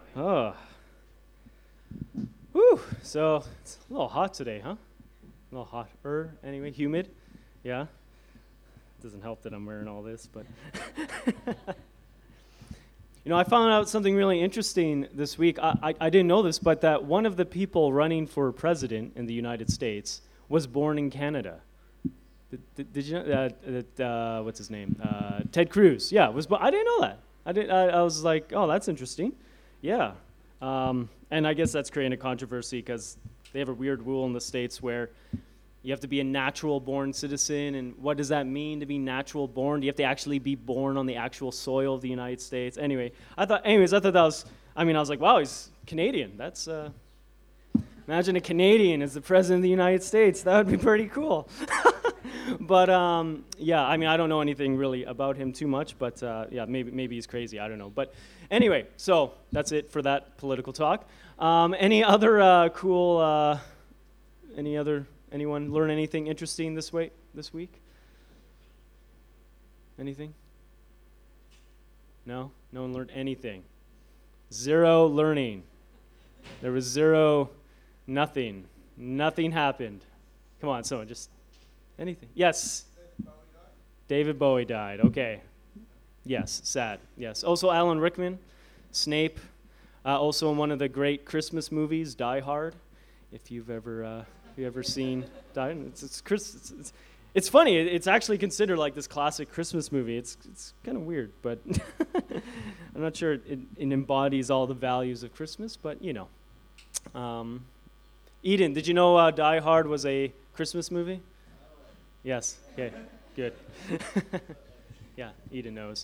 Oh, whew. So it's a little hot today, huh? A little hotter, anyway, humid. Yeah. Doesn't help that I'm wearing all this, but I found out something really interesting this week. I didn't know this, but that one of the people running for president in the United States was born in Canada. Did you know? What's his name? Ted Cruz. Yeah, I didn't know that. I was like, oh, that's interesting. Yeah. And I guess that's creating a controversy because they have a weird rule in the States where you have to be a natural-born citizen, and what does that mean to be natural-born? Do you have to actually be born on the actual soil of the United States? Anyway, I thought that was, I was like, wow, he's Canadian. That's, imagine a Canadian as the president of the United States. That would be pretty cool. But, yeah, I don't know anything really about him too much, but, yeah, maybe he's crazy. I don't know. But anyway, so that's it for that political talk. Any other cool, anyone learn anything interesting this week? Anything? No? No one learned anything. Zero learning. There was nothing. Nothing happened. Come on, someone, just anything. Yes. David Bowie died. Okay. Yes, sad. Yes. Also Alan Rickman, Snape, also in one of the great Christmas movies, Die Hard, if you've ever seen Die Hard. It's funny. It's actually considered like this classic Christmas movie. It's kind of weird, but I'm not sure it embodies all the values of Christmas, but Eden, did you know Die Hard was a Christmas movie? Yes. Okay. Good. Yeah, Eden knows.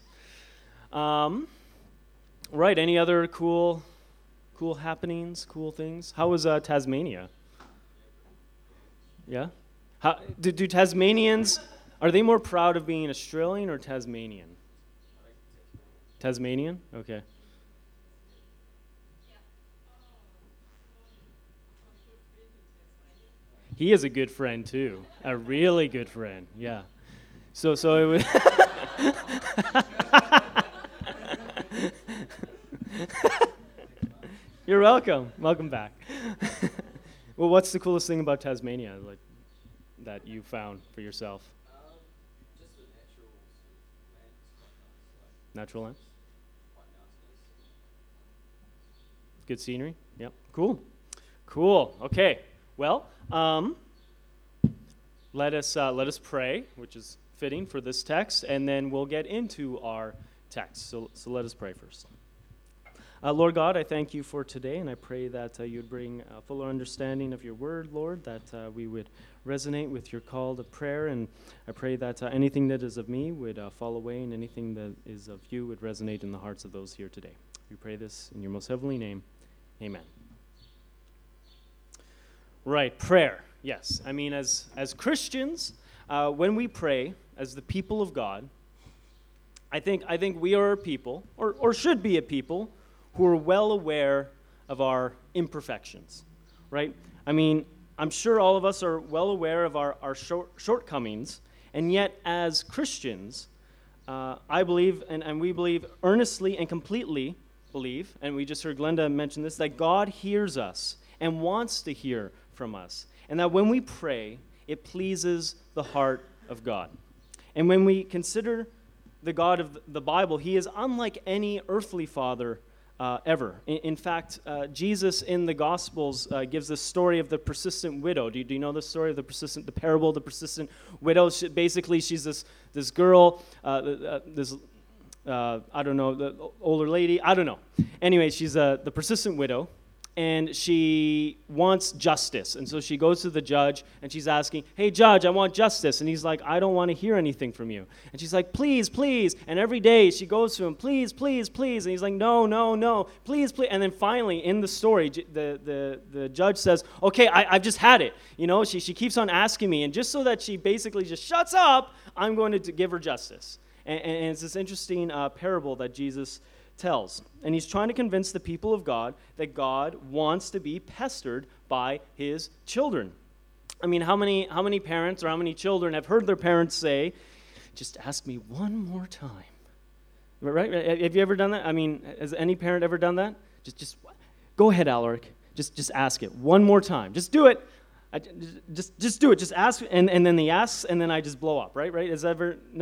Right. Any other cool happenings, cool things? How was Tasmania? Yeah? Do Tasmanians, are they more proud of being Australian or Tasmanian? Tasmanian? Okay. He is a good friend too. A really good friend. Yeah. So it was You're welcome. Welcome back. Well, what's the coolest thing about Tasmania, like that you found for yourself? Just the natural land. Natural land? Quite nice. Good scenery? Yep. Cool. Okay. Well, let us pray, which is fitting for this text, and then we'll get into our text. So let us pray first. Lord God, I thank you for today, and I pray that you would bring a fuller understanding of your word, Lord, that we would resonate with your call to prayer, and I pray that anything that is of me would fall away, and anything that is of you would resonate in the hearts of those here today. We pray this in your most heavenly name. Amen. Right, prayer. Yes. As Christians, when we pray as the people of God, I think we are a people, or should be a people, who are well aware of our imperfections, right? I'm sure all of us are well aware of our shortcomings, and yet as Christians, I believe, and we believe earnestly and completely believe, and we just heard Glenda mention this, that God hears us and wants to hear from us, and that when we pray, it pleases the heart of God. And when we consider the God of the Bible, he is unlike any earthly father ever. In fact, Jesus in the Gospels gives the story of the persistent widow. Do you know the story of the parable of the persistent widow? Basically, she's this girl, I don't know, the older lady, I don't know. Anyway, she's the persistent widow, and she wants justice. And so she goes to the judge, and she's asking, hey, judge, I want justice. And he's like, I don't want to hear anything from you. And she's like, please, please. And every day she goes to him, please, please, please. And he's like, no, please, please. And then finally, in the story, the judge says, okay, I've just had it. She keeps on asking me. And just so that she basically just shuts up, I'm going to give her justice. And it's this interesting parable that Jesus tells. And he's trying to convince the people of God that God wants to be pestered by his children. How many parents or how many children have heard their parents say, just ask me one more time? Right? Have you ever done that? Has any parent ever done that? Just go ahead, Alaric. Just ask it one more time. Just do it. Just do it. Just ask, and then he asks, and then I just blow up, right? Has that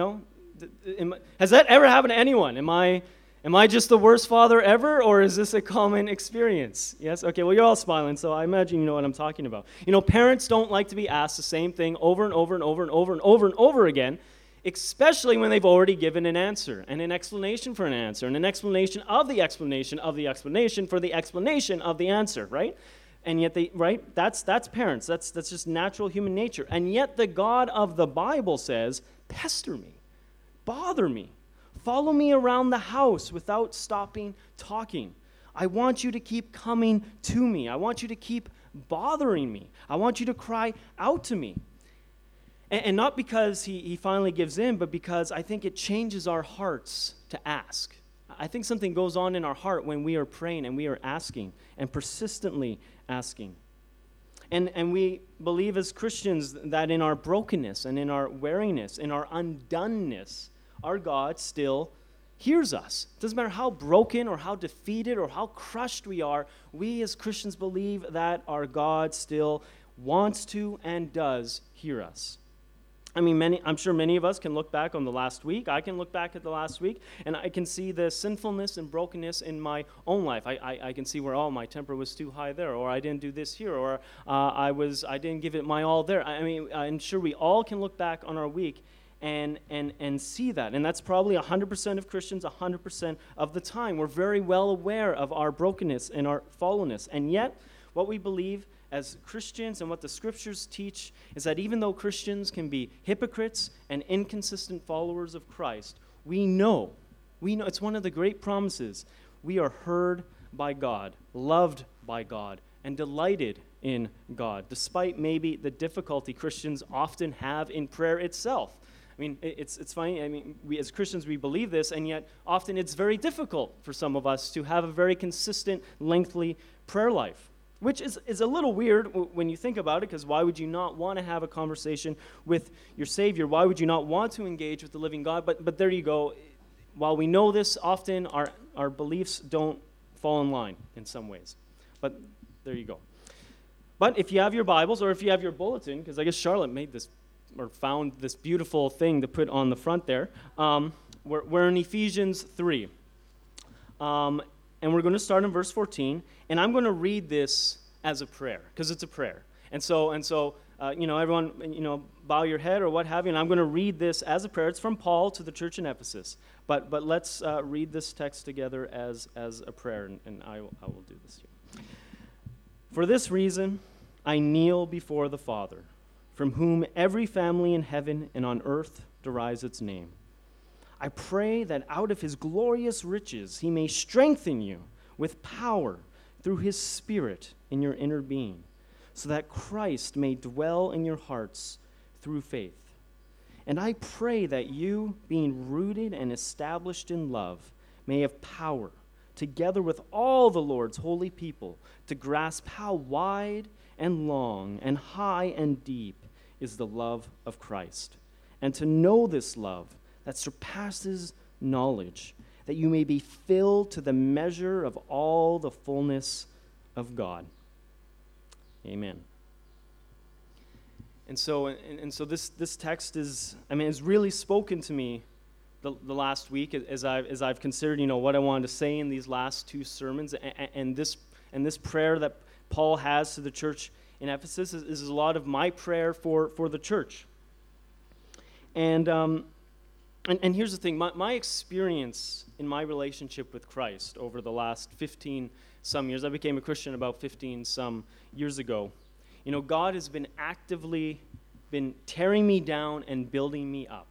ever happened to anyone? Am I just the worst father ever, or is this a common experience? Yes? Okay, well, you're all smiling, so I imagine you know what I'm talking about. Parents don't like to be asked the same thing over and over and over and over and over and over again, especially when they've already given an answer and an explanation for an answer and an explanation of the explanation of the explanation for the explanation of the answer, right? And yet that's parents. That's just natural human nature. And yet the God of the Bible says, pester me, bother me, follow me around the house without stopping talking. I want you to keep coming to me. I want you to keep bothering me. I want you to cry out to me. And not because he finally gives in, but because I think it changes our hearts to ask. I think something goes on in our heart when we are praying and we are asking and persistently asking. And we believe as Christians that in our brokenness and in our weariness, in our undoneness, our God still hears us. It doesn't matter how broken or how defeated or how crushed we are, we as Christians believe that our God still wants to and does hear us. I mean, I'm sure many of us can look back on the last week. I can look back at the last week, and I can see the sinfulness and brokenness in my own life. I can see where, my temper was too high there, or I didn't do this here, or I didn't give it my all there. I mean, I'm sure we all can look back on our week and see that. And that's probably 100% of Christians 100% of the time. We're very well aware of our brokenness and our fallenness. And yet, what we believe as Christians and what the Scriptures teach is that even though Christians can be hypocrites and inconsistent followers of Christ, we know, it's one of the great promises, we are heard by God, loved by God, and delighted in God, despite maybe the difficulty Christians often have in prayer itself. I mean, it's funny. I mean, we as Christians, we believe this, and yet often it's very difficult for some of us to have a very consistent, lengthy prayer life. Which is a little weird when you think about it, because why would you not want to have a conversation with your Savior? Why would you not want to engage with the living God? But there you go. While we know this, often our beliefs don't fall in line in some ways. But there you go. But if you have your Bibles, or if you have your bulletin, because I guess Charlotte made this, or found this beautiful thing to put on the front there, we're in Ephesians 3. And we're going to start in verse 14, and I'm going to read this as a prayer, because it's a prayer. And so, everyone, bow your head or what have you, and I'm going to read this as a prayer. It's from Paul to the church in Ephesus. But let's read this text together as a prayer, and I will do this here. For this reason, I kneel before the Father, from whom every family in heaven and on earth derives its name. I pray that out of his glorious riches he may strengthen you with power through his Spirit in your inner being, so that Christ may dwell in your hearts through faith. And I pray that you, being rooted and established in love, may have power, together with all the Lord's holy people, to grasp how wide and long and high and deep is the love of Christ, and to know this love that surpasses knowledge, that you may be filled to the measure of all the fullness of God. Amen. And so this text is really spoken to me the last week as I've considered, what I wanted to say in these last two sermons, and this prayer that Paul has to the church in Ephesus is a lot of my prayer for the church. And here's the thing, my experience in my relationship with Christ over the last 15-some years, I became a Christian about 15-some years ago. God has been actively tearing me down and building me up.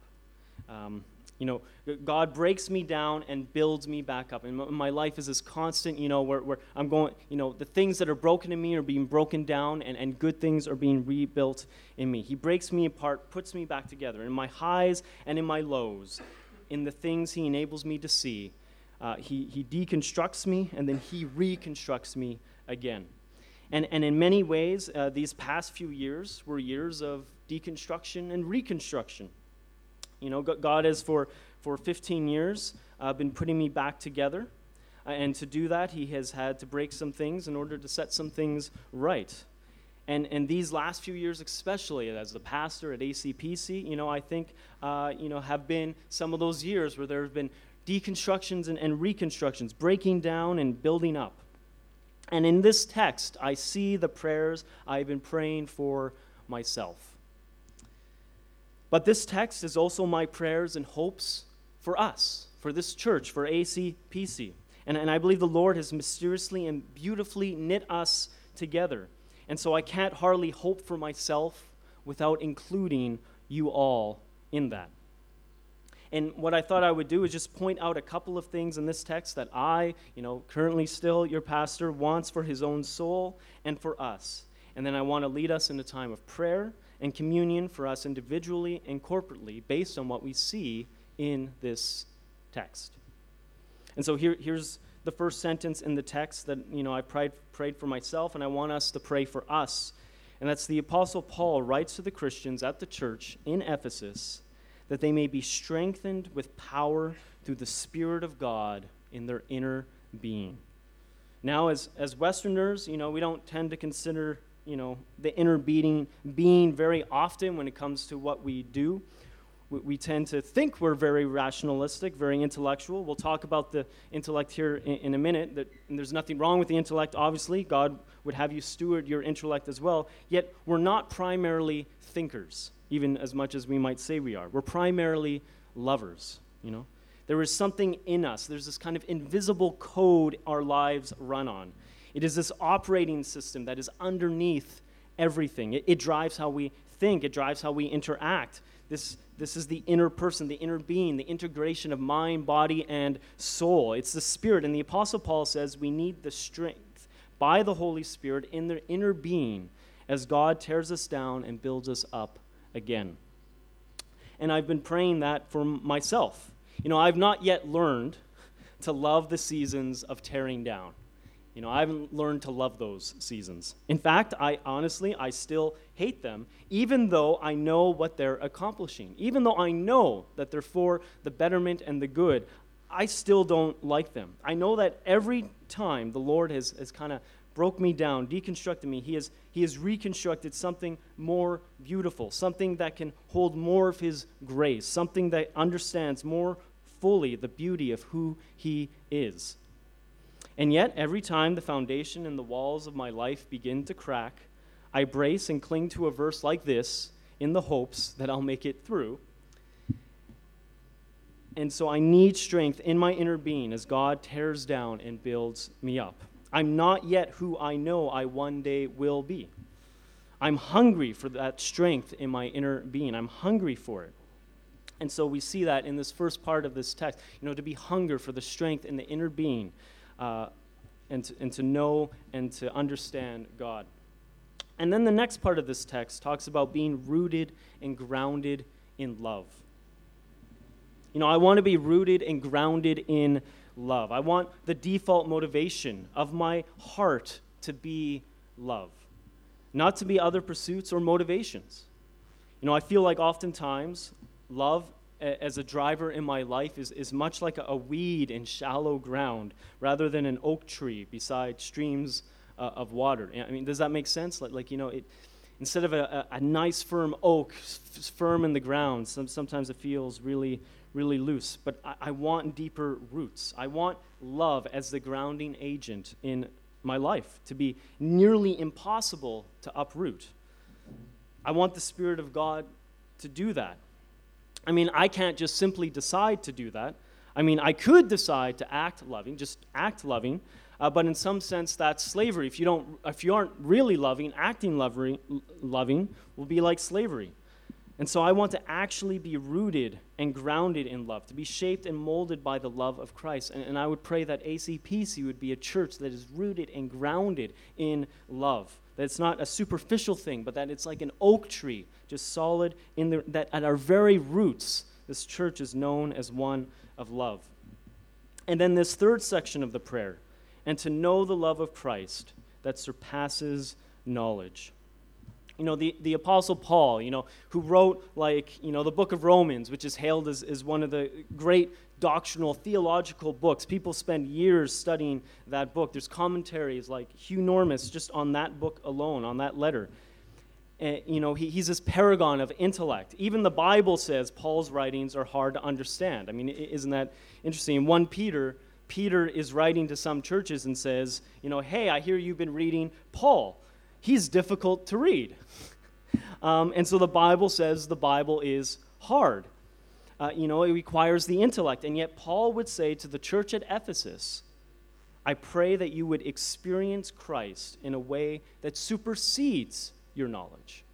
God breaks me down and builds me back up. And my life is this constant, where I'm going, the things that are broken in me are being broken down, and good things are being rebuilt in me. He breaks me apart, puts me back together. In my highs and in my lows, in the things he enables me to see, he deconstructs me, and then he reconstructs me again. And in many ways, these past few years were years of deconstruction and reconstruction. God has, for 15 years, been putting me back together. And to do that, he has had to break some things in order to set some things right. And these last few years, especially as the pastor at ACPC, I think, have been some of those years where there have been deconstructions and reconstructions, breaking down and building up. And in this text, I see the prayers I've been praying for myself. But this text is also my prayers and hopes for us, for this church, for ACPC. And I believe the Lord has mysteriously and beautifully knit us together. And so I can't hardly hope for myself without including you all in that. And what I thought I would do is just point out a couple of things in this text that I, currently still your pastor, wants for his own soul and for us. And then I want to lead us in a time of prayer and communion for us individually and corporately based on what we see in this text. And so here's the first sentence in the text that, I prayed for myself, and I want us to pray for us. And that's the Apostle Paul writes to the Christians at the church in Ephesus that they may be strengthened with power through the Spirit of God in their inner being. Now, as Westerners, we don't tend to consider, the inner being very often when it comes to what we do. We tend to think we're very rationalistic, very intellectual. We'll talk about the intellect here in a minute. And there's nothing wrong with the intellect, obviously. God would have you steward your intellect as well. Yet, we're not primarily thinkers, even as much as we might say we are. We're primarily lovers, There is something in us. There's this kind of invisible code our lives run on. It is this operating system that is underneath everything. It drives how we think. It drives how we interact. This is the inner person, the inner being, the integration of mind, body, and soul. It's the Spirit. And the Apostle Paul says we need the strength by the Holy Spirit in the inner being as God tears us down and builds us up again. And I've been praying that for myself. I've not yet learned to love the seasons of tearing down. I haven't learned to love those seasons. In fact, I still hate them, even though I know what they're accomplishing. Even though I know that they're for the betterment and the good, I still don't like them. I know that every time the Lord has kind of broke me down, deconstructed me, He has reconstructed something more beautiful, something that can hold more of His grace, something that understands more fully the beauty of who He is. And yet, every time the foundation and the walls of my life begin to crack, I brace and cling to a verse like this in the hopes that I'll make it through. And so I need strength in my inner being as God tears down and builds me up. I'm not yet who I know I one day will be. I'm hungry for that strength in my inner being. I'm hungry for it. And so we see that in this first part of this text, to be hunger for the strength in the inner being. And to know and to understand God. And then the next part of this text talks about being rooted and grounded in love. I want to be rooted and grounded in love. I want the default motivation of my heart to be love, not to be other pursuits or motivations. I feel like oftentimes love as a driver in my life is much like a weed in shallow ground rather than an oak tree beside streams of water. Does that make sense? Instead of a nice firm oak, firm in the ground, sometimes it feels really, really loose. But I want deeper roots. I want love as the grounding agent in my life to be nearly impossible to uproot. I want the Spirit of God to do that. I can't just simply decide to do that. I could decide to act loving, but in some sense that's slavery. If you aren't really loving, acting loving will be like slavery. And so I want to actually be rooted and grounded in love, to be shaped and molded by the love of Christ. And I would pray that ACPC would be a church that is rooted and grounded in love. That it's not a superficial thing, but that it's like an oak tree, just solid that at our very roots, this church is known as one of love. And then this third section of the prayer, and to know the love of Christ that surpasses knowledge. The Apostle Paul, who wrote the book of Romans, which is hailed as one of the great doctrinal, theological books. People spend years studying that book. There's commentaries like Hugh Normus just on that book alone, on that letter. And, he's this paragon of intellect. Even the Bible says Paul's writings are hard to understand. I mean, isn't that interesting? In 1 Peter is writing to some churches and says, hey, I hear you've been reading Paul. He's difficult to read. And so the Bible says the Bible is hard. It requires the intellect. And yet Paul would say to the church at Ephesus, I pray that you would experience Christ in a way that supersedes your knowledge.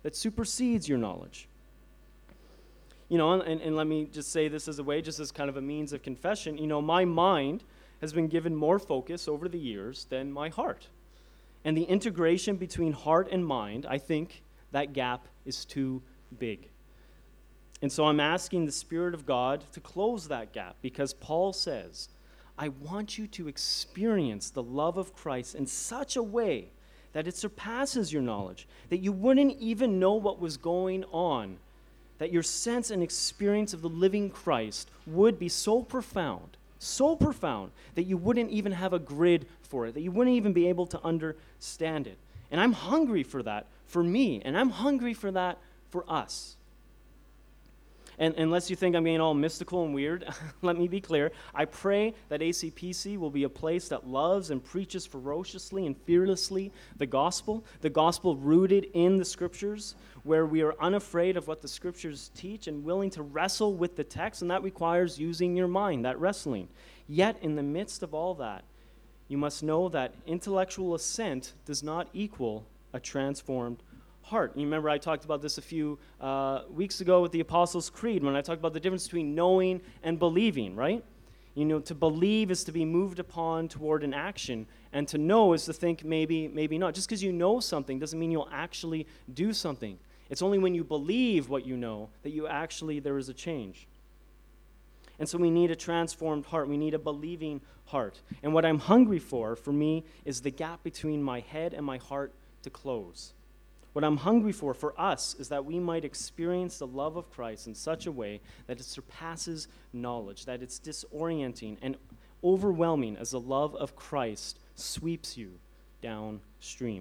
And let me just say this as a way, just as kind of a means of confession. My mind has been given more focus over the years than my heart. And the integration between heart and mind, I think that gap is too big. And so I'm asking the Spirit of God to close that gap, because Paul says, I want you to experience the love of Christ in such a way that it surpasses your knowledge, that you wouldn't even know what was going on, that your sense and experience of the living Christ would be so profound, that you wouldn't even have a grid for it, that you wouldn't even be able to understand it. And I'm hungry for that for me, and I'm hungry for that for us. And unless you think I'm being all mystical and weird, let me be clear. I pray that ACPC will be a place that loves and preaches ferociously and fearlessly the gospel rooted in the Scriptures, where we are unafraid of what the Scriptures teach and willing to wrestle with the text, and that requires using your mind, that wrestling. Yet, in the midst of all that, you must know that intellectual assent does not equal a transformed heart. You remember I talked about this a few weeks ago with the Apostles' Creed, when I talked about the difference between knowing and believing, right? To believe is to be moved upon toward an action, and to know is to think maybe not. Just because you know something doesn't mean you'll actually do something. It's only when you believe what you know that there is a change. And so we need a transformed heart. We need a believing heart. And what I'm hungry for me, is the gap between my head and my heart to close. What I'm hungry for us, is that we might experience the love of Christ in such a way that it surpasses knowledge, that it's disorienting and overwhelming as the love of Christ sweeps you downstream.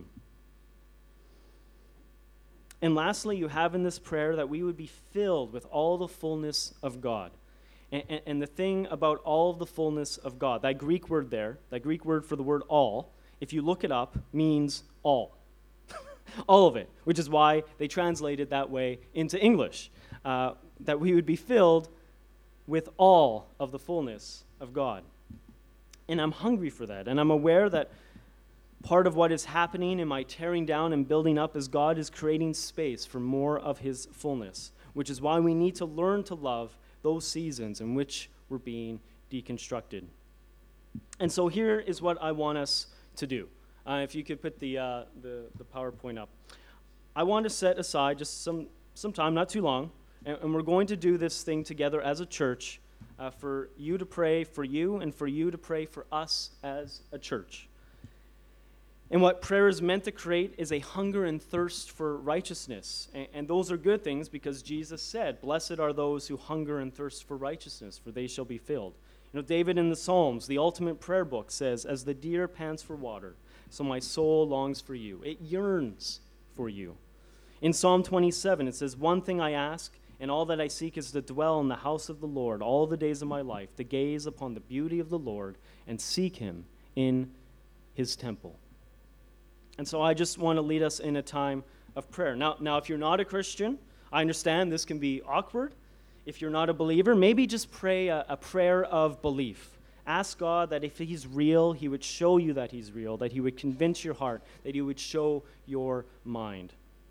And lastly, you have in this prayer that we would be filled with all the fullness of God. And the thing about all of the fullness of God, that Greek word there, that Greek word for the word all, if you look it up, means all. All of it, which is why they translate it that way into English, that we would be filled with all of the fullness of God. And I'm hungry for that, and I'm aware that part of what is happening in my tearing down and building up is God is creating space for more of his fullness, which is why we need to learn to love those seasons in which we're being deconstructed. And so here is what I want us to do. If you could put the PowerPoint up. I want to set aside just some time, not too long, and we're going to do this thing together as a church for you to pray for you and for you to pray for us as a church. And what prayer is meant to create is a hunger and thirst for righteousness. And those are good things, because Jesus said, blessed are those who hunger and thirst for righteousness, for they shall be filled. David in the Psalms, the ultimate prayer book, says, as the deer pants for water, so my soul longs for you. It yearns for you. In Psalm 27, it says, one thing I ask, and all that I seek is to dwell in the house of the Lord all the days of my life, to gaze upon the beauty of the Lord and seek him in his temple. And so I just want to lead us in a time of prayer. Now, if you're not a Christian, I understand this can be awkward. If you're not a believer, maybe just pray a prayer of belief. Ask God that if he's real, he would show you that he's real, that he would convince your heart, that he would show your mind.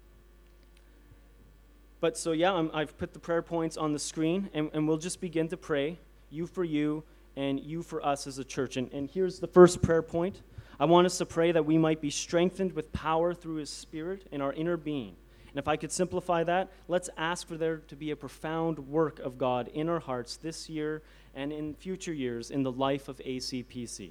But so I've put the prayer points on the screen, and we'll just begin to pray, you for you and you for us as a church. And here's the first prayer point. I want us to pray that we might be strengthened with power through his Spirit in our inner being. And if I could simplify that, let's ask for there to be a profound work of God in our hearts this year and in future years in the life of ACPC.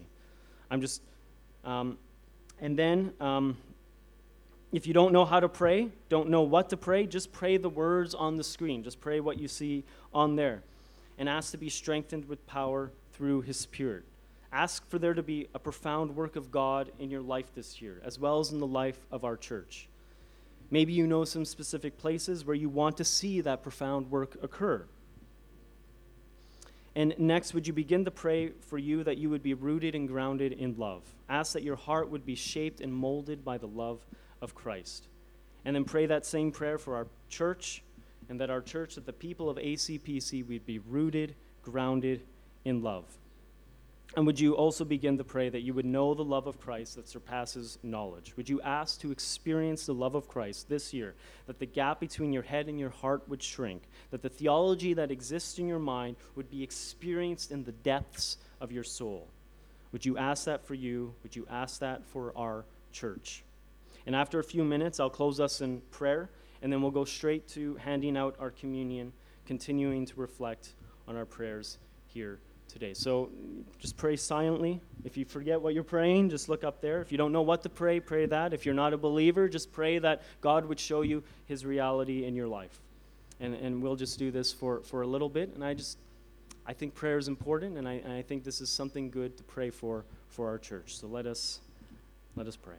If you don't know how to pray, don't know what to pray, just pray the words on the screen. Just pray what you see on there. and ask to be strengthened with power through His Spirit. Ask for there to be a profound work of God in your life this year, as well as in the life of our church. Maybe you know some specific places where you want to see that profound work occur. And next, would you begin to pray for you that you would be rooted and grounded in love? Ask that your heart would be shaped and molded by the love of Christ. And then pray that same prayer for our church, and that our church, that the people of ACPC would be rooted, grounded in love. And would you also begin to pray that you would know the love of Christ that surpasses knowledge? Would you ask to experience the love of Christ this year, that the gap between your head and your heart would shrink, that the theology that exists in your mind would be experienced in the depths of your soul? Would you ask that for you? Would you ask that for our church? And after a few minutes, I'll close us in prayer, and then we'll go straight to handing out our communion, continuing to reflect on our prayers here today. So just pray silently. If you forget what you're praying, just look up there. If you don't know what to pray, pray that. If you're not a believer, just pray that God would show you His reality in your life. And we'll just do this for a little bit. And I think prayer is important, and I think this is something good to pray for our church. So let us pray.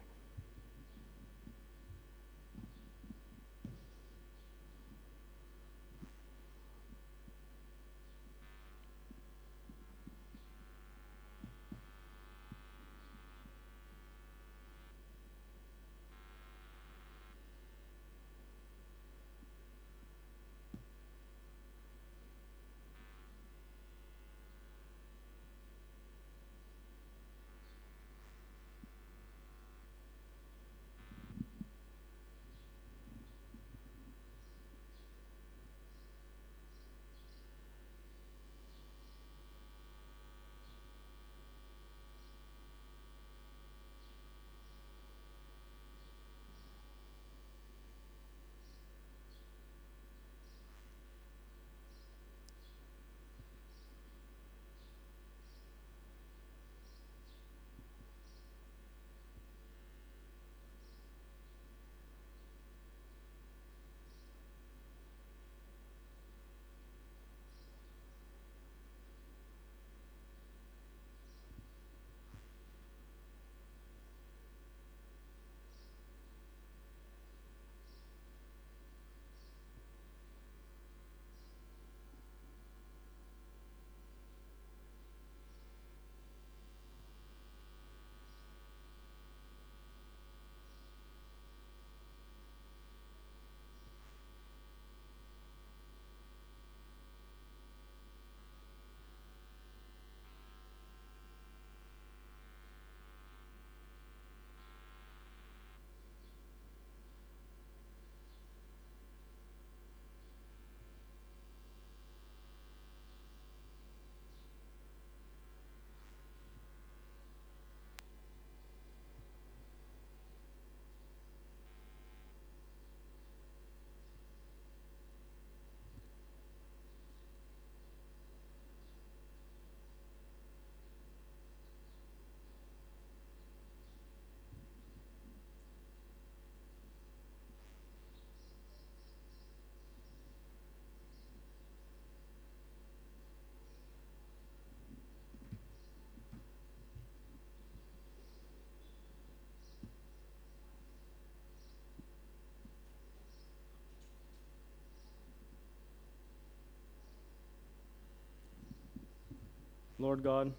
Lord God,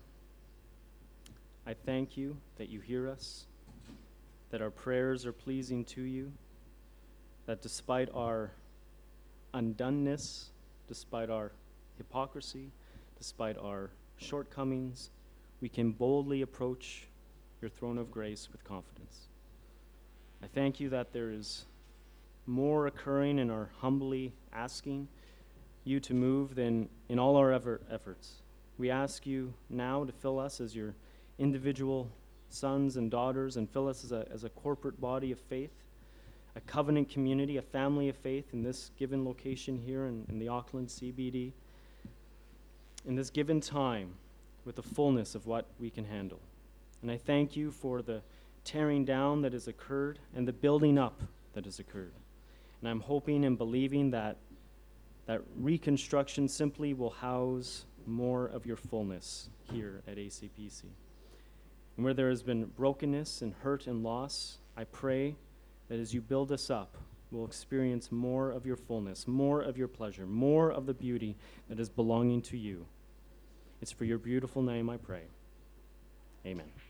I thank you that you hear us, that our prayers are pleasing to you, that despite our undoneness, despite our hypocrisy, despite our shortcomings, we can boldly approach your throne of grace with confidence. I thank you that there is more occurring in our humbly asking you to move than in all our efforts. We ask you now to fill us as your individual sons and daughters, and fill us as a corporate body of faith, a covenant community, a family of faith in this given location here in the Auckland CBD, in this given time with the fullness of what we can handle. And I thank you for the tearing down that has occurred and the building up that has occurred. And I'm hoping and believing that that reconstruction simply will house more of your fullness here at ACPC. And where there has been brokenness and hurt and loss, I pray that as you build us up, we'll experience more of your fullness, more of your pleasure, more of the beauty that is belonging to you. It's for your beautiful name I pray. Amen.